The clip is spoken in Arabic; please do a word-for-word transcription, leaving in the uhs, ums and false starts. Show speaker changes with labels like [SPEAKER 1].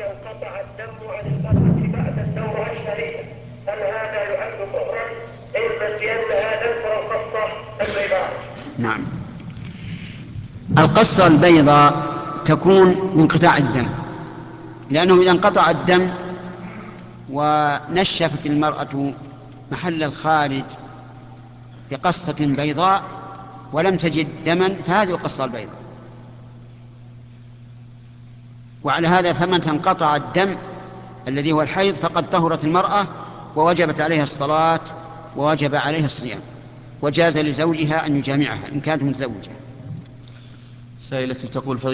[SPEAKER 1] إذا انقطع الدم عن المرأة بعد الدورة الشريفة هل هذا يعد طهرا؟ علما بأنها لم ترى القصة البيضاء.
[SPEAKER 2] نعم، القصة البيضاء تكون من انقطاع الدم، لأنه إذا انقطع الدم ونشفت المرأة محل الخارج بقصة بيضاء ولم تجد دما فهذه القصة البيضاء. وعلى هذا فمن انقطع الدم الذي هو الحيض فقد طهرت المرأة ووجبت عليها الصلاة ووجب عليها الصيام، وجاز لزوجها أن يجامعها إن كانت متزوجة.
[SPEAKER 3] سائلة تقول